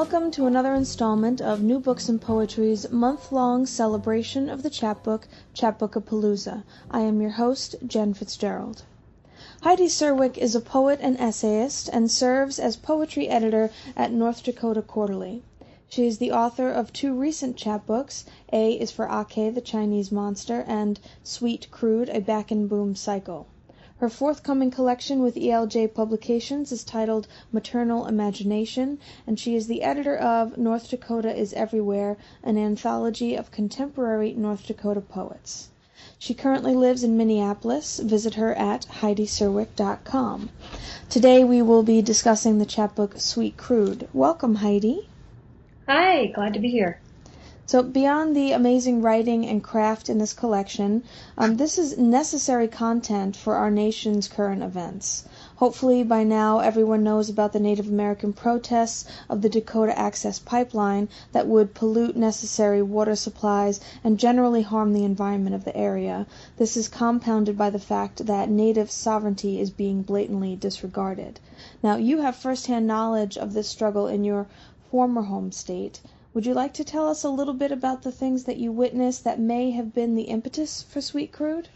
welcome to another installment of New Books and Poetry's month-long celebration of the chapbook, Chapbookapalooza. I am your host, Jen Fitzgerald. Heidi Serwick is a poet and essayist and serves as poetry editor at North Dakota Quarterly. She is the author of two recent chapbooks, A is for Ake, the Chinese Monster, and Sweet Crude, a Back and Boom Cycle. Her forthcoming collection with ELJ Publications is titled Maternal Imagination, and she is the editor of North Dakota is Everywhere, an anthology of contemporary North Dakota poets. She currently lives in Minneapolis. Visit her at HeidiSerwick.com. Today we will be discussing the chapbook Sweet Crude. Welcome, Heidi. Hi, glad to be here. So beyond the amazing writing and craft in this collection, this is necessary content for our nation's current events. Hopefully by now everyone knows about the Native American protests of the Dakota Access Pipeline that would pollute necessary water supplies and generally harm the environment of the area. This is compounded by the fact that Native sovereignty is being blatantly disregarded. Now, you have firsthand knowledge of this struggle in your former home state. Would you like to tell us a little bit about the things that you witnessed that may have been the impetus for Sweet Crude?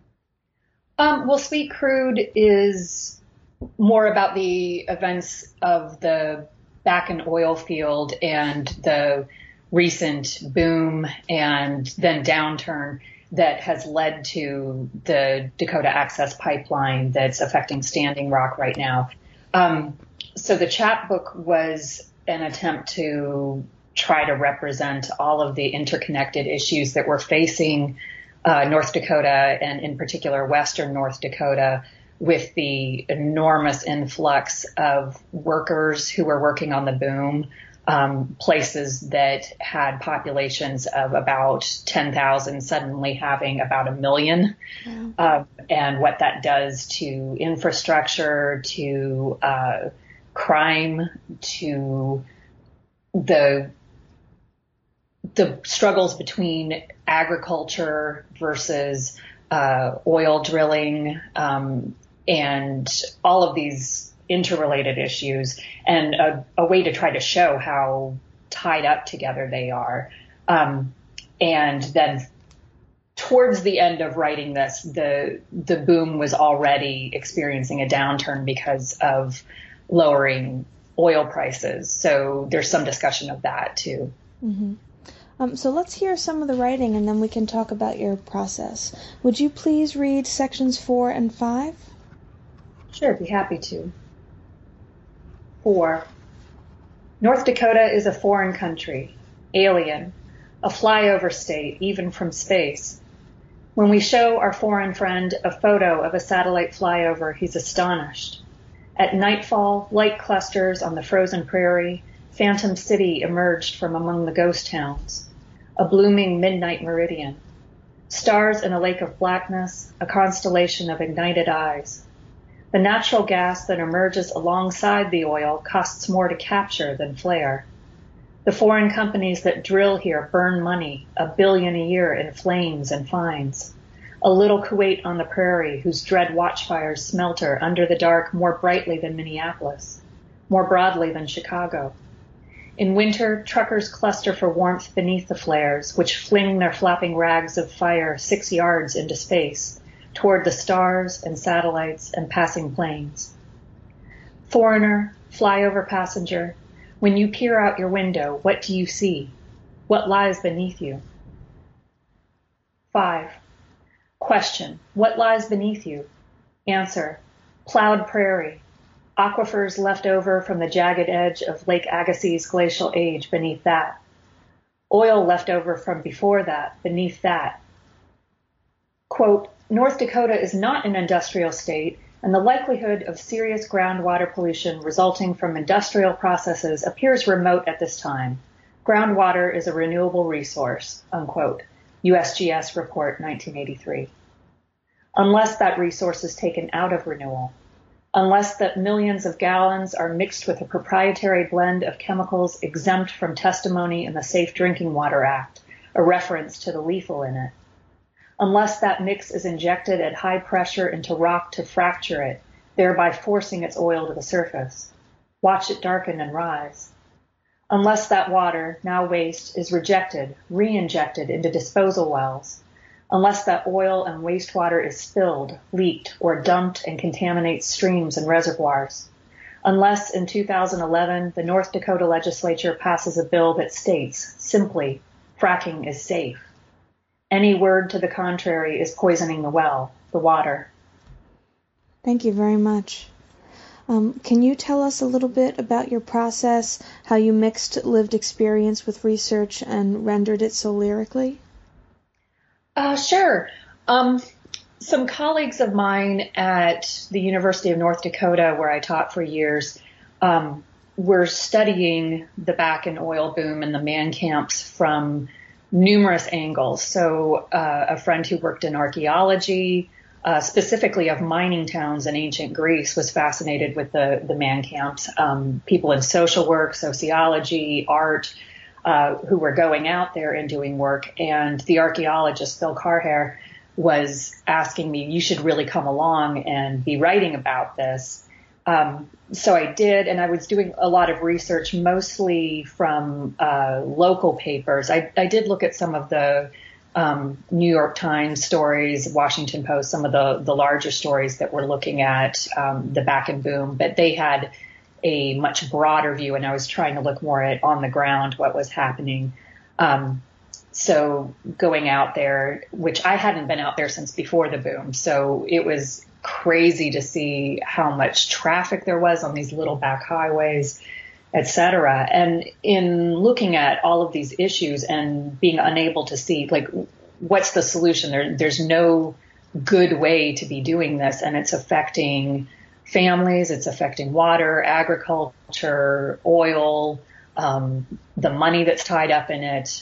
Well, Sweet Crude is more about the events of the Bakken oil field and the recent boom and then downturn that has led to the Dakota Access Pipeline that's affecting Standing Rock right now. So the chapbook was an attempt to try to represent all of the interconnected issues that we're facing North Dakota and in particular Western North Dakota with the enormous influx of workers who were working on the boom, places that had populations of about 10,000 suddenly having about 1 million, and what that does to infrastructure, to crime, to the struggles between agriculture versus oil drilling, and all of these interrelated issues, and a way to try to show how tied up together they are. And then towards the end of writing this, the boom was already experiencing a downturn because of lowering oil prices. So there's some discussion of that too. Mm-hmm. So let's hear some of the writing and then we can talk about your process. Would you please read sections 4 and 5? Sure, be happy to. 4. North Dakota is a foreign country, alien, a flyover state, even from space. When we show our foreign friend a photo of a satellite flyover, he's astonished. At nightfall, light clusters on the frozen prairie, Phantom City emerged from among the ghost towns, a blooming midnight meridian. Stars in a lake of blackness, a constellation of ignited eyes. The natural gas that emerges alongside the oil costs more to capture than flare. The foreign companies that drill here burn money, $1 billion a year in flames and fines. A little Kuwait on the prairie whose dread watchfires smelter under the dark more brightly than Minneapolis, more broadly than Chicago. In winter, truckers cluster for warmth beneath the flares, which fling their flapping rags of fire 6 yards into space, toward the stars and satellites and passing planes. Foreigner, flyover passenger, when you peer out your window, what do you see? What lies beneath you? 5. Question, what lies beneath you? Answer, plowed prairie. Aquifers left over from the jagged edge of Lake Agassiz's glacial age beneath that. Oil left over from before that, beneath that. Quote, North Dakota is not an industrial state, and the likelihood of serious groundwater pollution resulting from industrial processes appears remote at this time. Groundwater is a renewable resource, unquote. USGS Report 1983. Unless that resource is taken out of renewal, unless that millions of gallons are mixed with a proprietary blend of chemicals exempt from testimony in the Safe Drinking Water Act, a reference to the lethal in it, unless that mix is injected at high pressure into rock to fracture it, thereby forcing its oil to the surface. Watch it darken and rise. Unless that water, now waste, is rejected, re-injected into disposal wells, unless that oil and wastewater is spilled, leaked, or dumped and contaminates streams and reservoirs, unless in 2011 the North Dakota legislature passes a bill that states, simply, fracking is safe. Any word to the contrary is poisoning the well, the water. Thank you very much. Can you tell us a little bit about your process, how you mixed lived experience with research and rendered it so lyrically? Sure. Some colleagues of mine at the University of North Dakota, where I taught for years, were studying the Bakken oil boom and the man camps from numerous angles. So a friend who worked in archaeology, specifically of mining towns in ancient Greece, was fascinated with the man camps. People in social work, sociology, art, who were going out there and doing work. And the archaeologist, Phil Carhair, was asking me, you should really come along and be writing about this. So I did, and I was doing a lot of research, mostly from local papers. I did look at some of the New York Times stories, Washington Post, some of the larger stories that were looking at the Bakken boom, but they had a much broader view, and I was trying to look more at on the ground what was happening. So going out there, which I hadn't been out there since before the boom, so it was crazy to see how much traffic there was on these little back highways, et cetera. And in looking at all of these issues and being unable to see, like, what's the solution? There's no good way to be doing this, and it's affecting families, it's affecting water, agriculture, oil, the money that's tied up in it.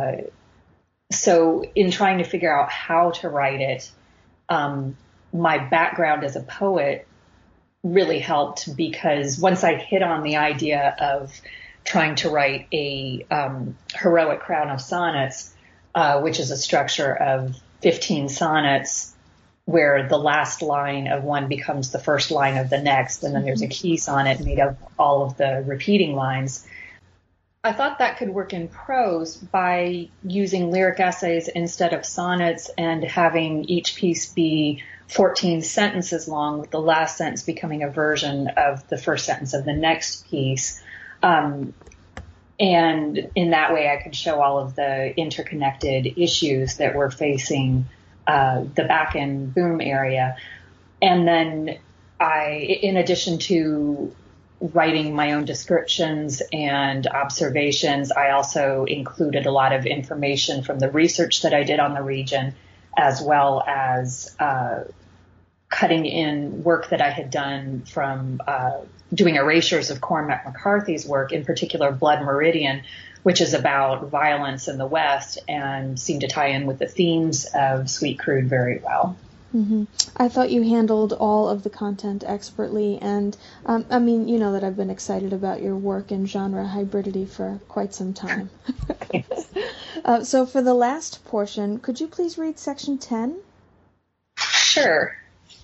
So in trying to figure out how to write it, my background as a poet really helped, because once I hit on the idea of trying to write a heroic crown of sonnets, which is a structure of 15 sonnets where the last line of one becomes the first line of the next, and then there's a key sonnet made of all of the repeating lines. I thought that could work in prose by using lyric essays instead of sonnets and having each piece be 14 sentences long, with the last sentence becoming a version of the first sentence of the next piece. And in that way, I could show all of the interconnected issues that we're facing the Bakken boom area. And then in addition to writing my own descriptions and observations, I also included a lot of information from the research that I did on the region, as well as cutting in work that I had done from doing erasures of Cormac McCarthy's work, in particular Blood Meridian, which is about violence in the West and seemed to tie in with the themes of Sweet Crude very well. Mm-hmm. I thought you handled all of the content expertly, and I mean, you know that I've been excited about your work in genre hybridity for quite some time. So for the last portion, could you please read section 10? Sure.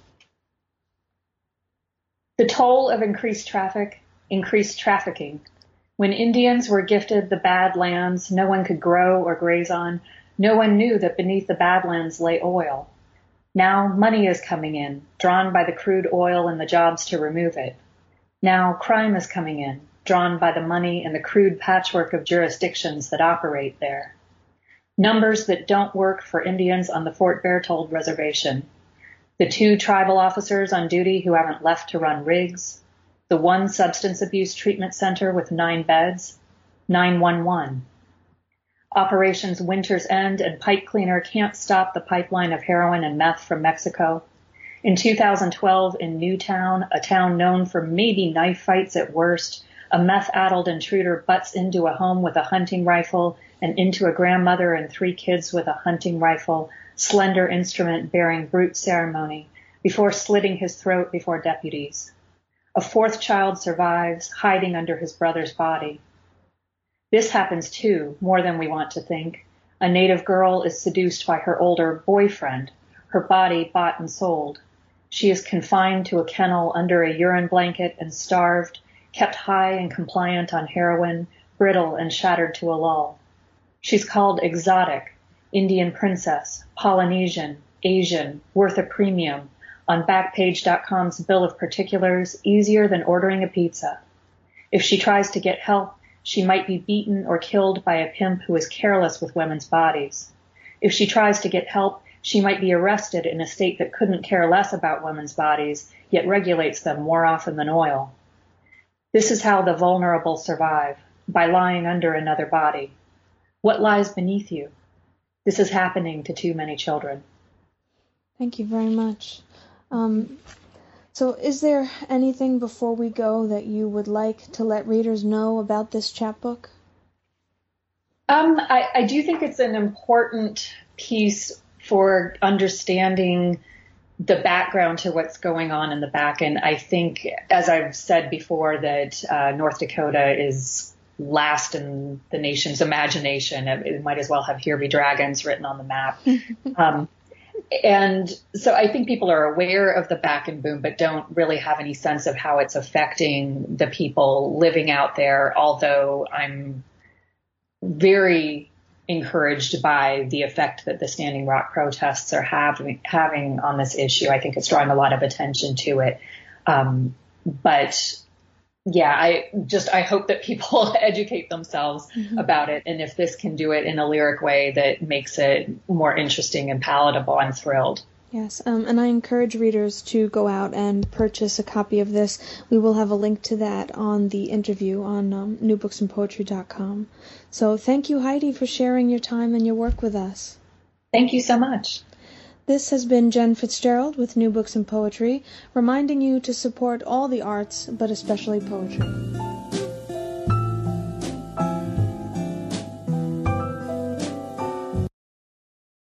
The toll of increased traffic, increased trafficking. When Indians were gifted the bad lands no one could grow or graze on, no one knew that beneath the badlands lay oil. Now money is coming in, drawn by the crude oil and the jobs to remove it. Now crime is coming in, drawn by the money and the crude patchwork of jurisdictions that operate there. Numbers that don't work for Indians on the Fort Berthold Reservation. The 2 tribal officers on duty who haven't left to run rigs. The 1 substance abuse treatment center with 9 beds. 911. Operations Winter's End and Pipe Cleaner can't stop the pipeline of heroin and meth from Mexico. In 2012, in Newtown, a town known for maybe knife fights at worst, a meth-addled intruder butts into a home with a hunting rifle and into a grandmother and 3 kids with a hunting rifle, slender instrument bearing brute ceremony, before slitting his throat before deputies. A 4th child survives, hiding under his brother's body. This happens too, more than we want to think. A native girl is seduced by her older boyfriend, her body bought and sold. She is confined to a kennel under a urine blanket and starved, kept high and compliant on heroin, brittle and shattered to a lull. She's called exotic, Indian princess, Polynesian, Asian, worth a premium, on Backpage.com's bill of particulars, easier than ordering a pizza. If she tries to get help, she might be beaten or killed by a pimp who is careless with women's bodies. If she tries to get help, she might be arrested in a state that couldn't care less about women's bodies, yet regulates them more often than oil. This is how the vulnerable survive, by lying under another body. What lies beneath you? This is happening to too many children. Thank you very much. So is there anything before we go that you would like to let readers know about this chapbook? I do think it's an important piece for understanding the background to what's going on in the back. And I think, as I've said before, that North Dakota is last in the nation's imagination. It might as well have "Here Be Dragons" written on the map. And so I think people are aware of the back and boom, but don't really have any sense of how it's affecting the people living out there, although I'm very encouraged by the effect that the Standing Rock protests are having on this issue. I think it's drawing a lot of attention to it. But yeah, I hope that people educate themselves about it. And if this can do it in a lyric way that makes it more interesting and palatable, I'm thrilled. Yes, and I encourage readers to go out and purchase a copy of this. We will have a link to that on the interview on newbooksandpoetry.com. So thank you, Heidi, for sharing your time and your work with us. Thank you so much. This has been Jen Fitzgerald with New Books and Poetry, reminding you to support all the arts, but especially poetry.